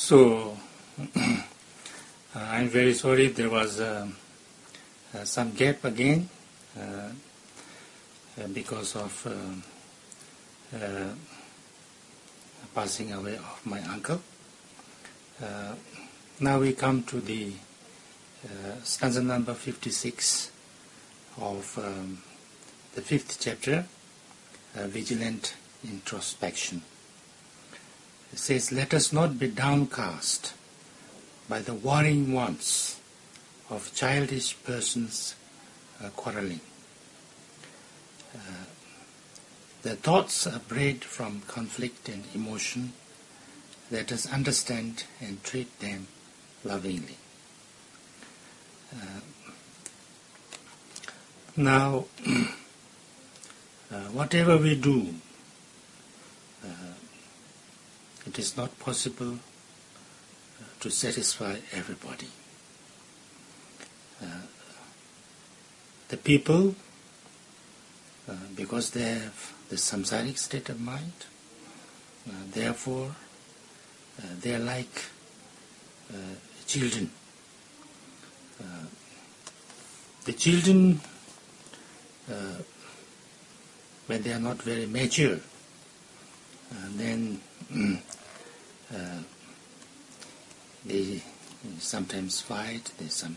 So, I'm very sorry there was some gap again because of passing away of my uncle. Now we come to the stanza number 56 of the 5th chapter, Vigilant Introspection. It says, "Let us not be downcast by the worrying wants of childish persons quarreling. Their thoughts are bred from conflict and emotion. Let us understand and treat them lovingly." Now, whatever we do, it is not possible to satisfy everybody. The people, because they have the samsaric state of mind, therefore they are like children. The children, when they are not very mature, then they sometimes fight.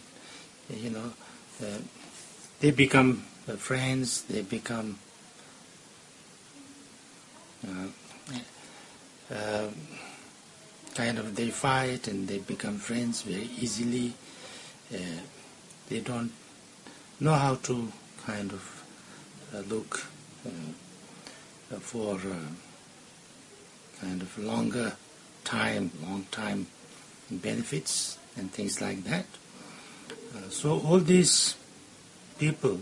They become friends. They become they fight and they become friends very easily. They don't know how to look for long time benefits and things like that. So all these people,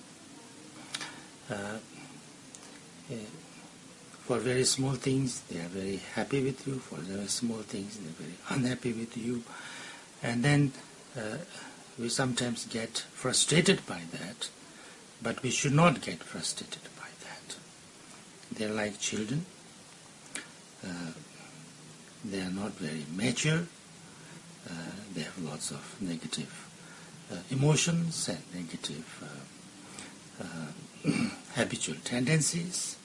for very small things they are very happy with you, for very small things they are very unhappy with you, and then we sometimes get frustrated by that, but we should not get frustrated by that. They are like children. They are not very mature. They have lots of negative emotions and negative habitual tendencies,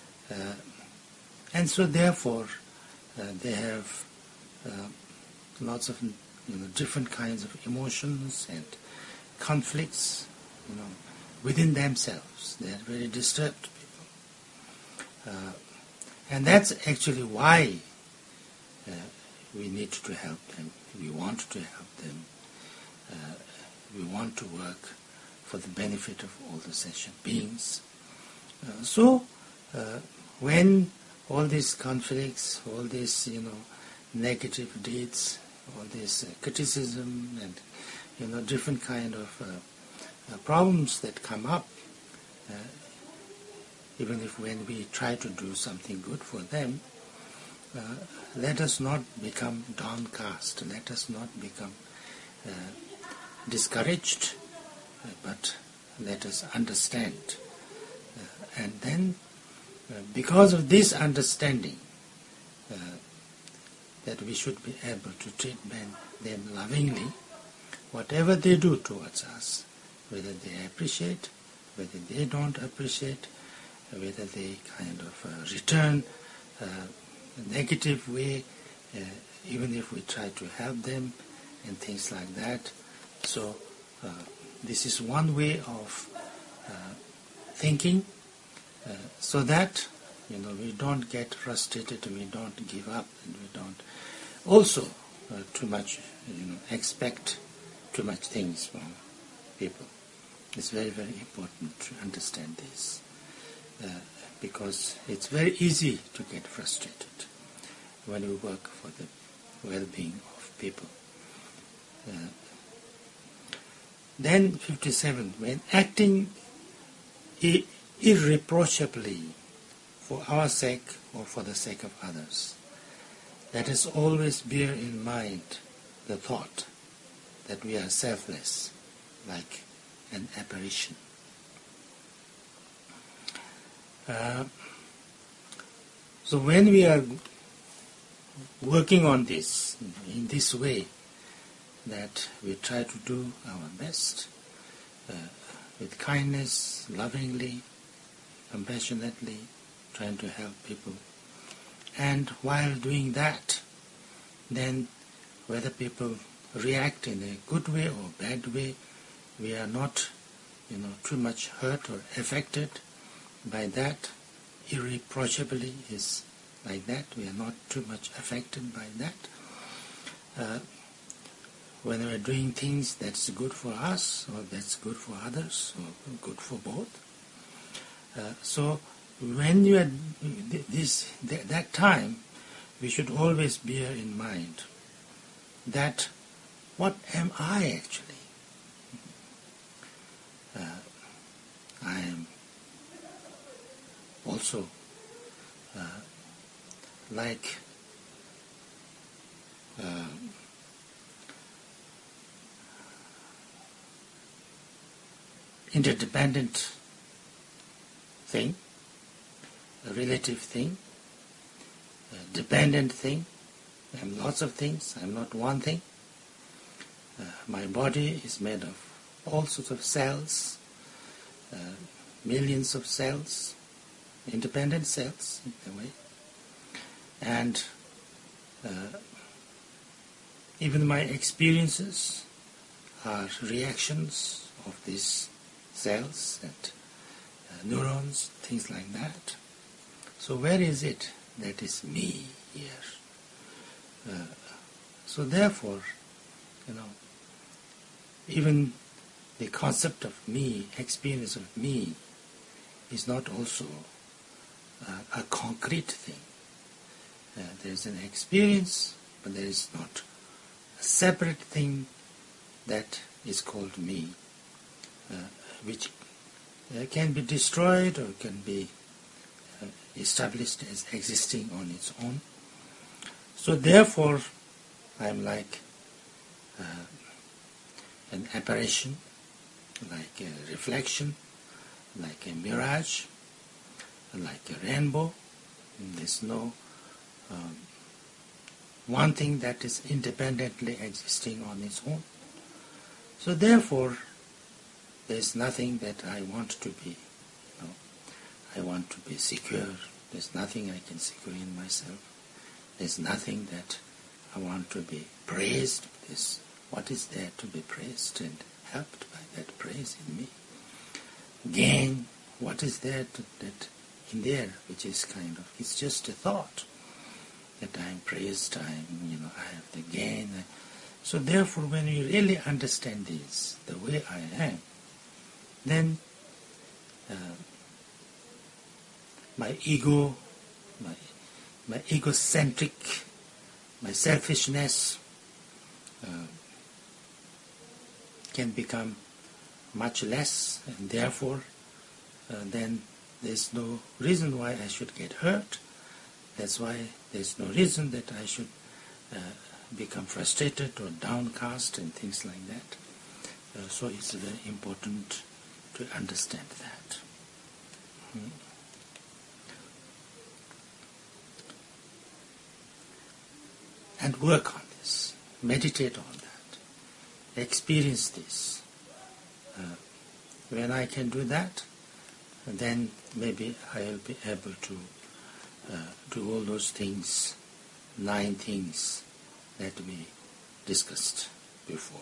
and so therefore they have lots of different kinds of emotions and conflicts within themselves. They are very disturbed people, and that's actually why we need to help them. We want to help them. We want to work for the benefit of all the sentient beings. So when all these conflicts, all these negative deeds, all this criticism and different kind of problems that come up, even if when we try to do something good for them, let us not become downcast, let us not become discouraged, but let us understand. And then, because of this understanding, that we should be able to treat them lovingly, whatever they do towards us, whether they appreciate, whether they don't appreciate, whether they return a negative way, even if we try to help them and things like that. So this is one way of thinking, so that we don't get frustrated, we don't give up, and we don't also too much expect too much things from people. It's very, very important to understand this, because it's very easy to get frustrated when we work for the well-being of people. Then 57, when acting irreproachably for our sake or for the sake of others, let us always bear in mind the thought that we are selfless, like an apparition. So when we are working on this in this way, that we try to do our best with kindness, lovingly, compassionately, trying to help people. And while doing that, then whether people react in a good way or bad way, we are not, too much hurt or affected by that. Irreproachably is like that. We are not too much affected by that. When we are doing things that's good for us, or that's good for others, or good for both. So when you are that time, we should always bear in mind that what am I actually? I am also like interdependent thing, a relative thing, a dependent thing. I am lots of things. I am not one thing. My body is made of all sorts of cells, millions of cells, independent cells in a way. And even my experiences are reactions of these cells and neurons, things like that. So where is it that is me here? So therefore, even the concept of me, experience of me, is not also a concrete thing. There is an experience, but there is not a separate thing that is called me, which can be destroyed or can be established as existing on its own. So therefore, I am like an apparition, like a reflection, like a mirage, like a rainbow. There's no one thing that is independently existing on its own. So therefore, there's nothing that I want to be. I want to be secure. There's nothing I can secure in myself. There's nothing that I want to be praised. What is there to be praised and helped by that praise in me? Gain, what is there that in there, which is it's just a thought that I am praised, I have the gain. So therefore, when you really understand this, the way I am, then my ego, my egocentric, my selfishness can become much less, and therefore then there's no reason why I should get hurt. That's why there's no reason that I should become frustrated or downcast and things like that. So it's very important to understand that. And work on this, meditate on that, experience this. When I can do that, then maybe I'll be able to do all those things, 9 things that we discussed before.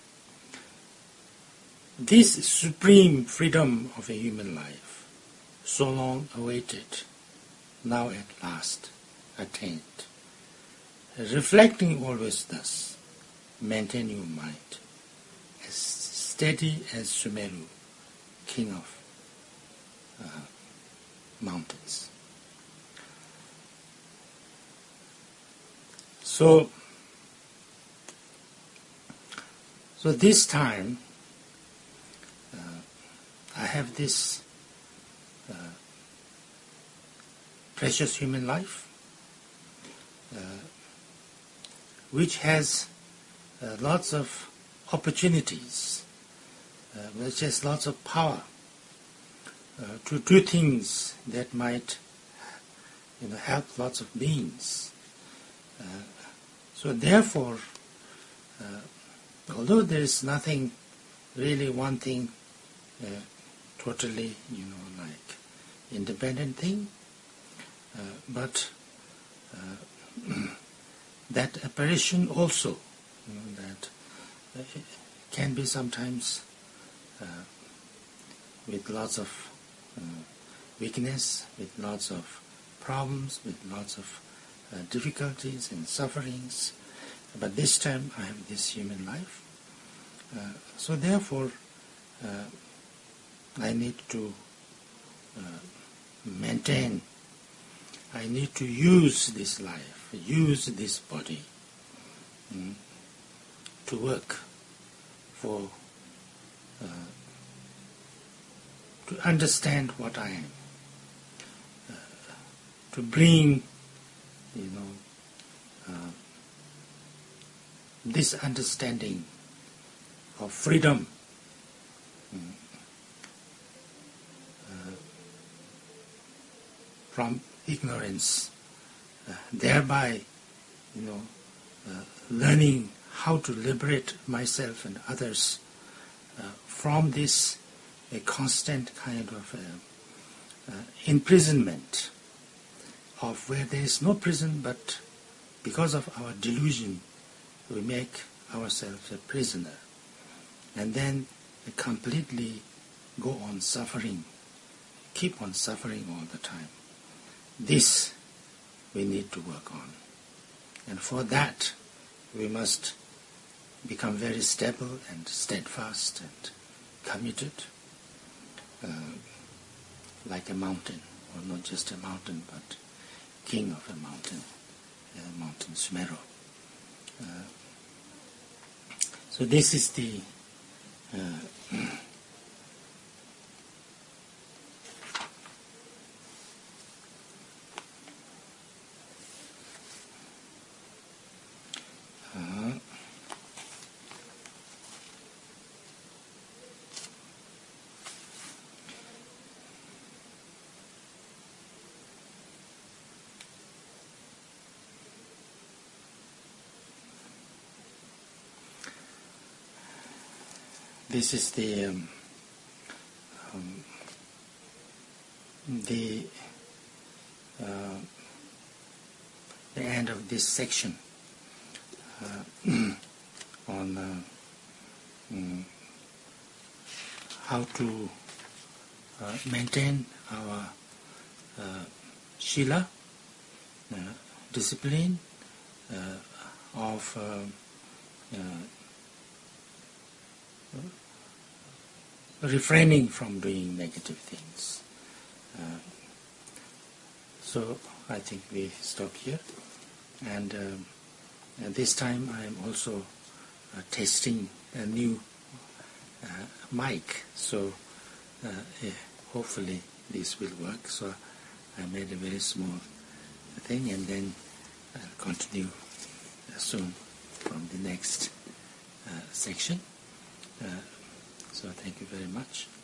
This supreme freedom of a human life, so long awaited, now at last attained. Reflecting always thus, maintain your mind as steady as Sumeru, king of mountains. So this time I have this precious human life which has lots of opportunities, which has lots of power to do things that might help lots of beings. So therefore, although there is nothing really one thing totally, like independent thing, but that apparition also, that can be sometimes with lots of weakness, with lots of problems, with lots of difficulties and sufferings. But this time I have this human life. So therefore, I need to maintain, I need to use this life, use this body to work for, to understand what I am, to bring, this understanding of freedom from ignorance, thereby, learning how to liberate myself and others from this a constant kind of imprisonment of where there is no prison, but because of our delusion we make ourselves a prisoner and then completely go on suffering, keep on suffering all the time. This we need to work on, and for that we must become very stable and steadfast and committed, like a mountain, or not just a mountain but king of a mountain, Mountain Sumeru. So this is the this is the end of this section on how to maintain our Shila, discipline of refraining from doing negative things. So I think we stop here, and this time I am also testing a new mic, so hopefully this will work. So I made a very small thing, and then I'll continue soon from the next section. So thank you very much.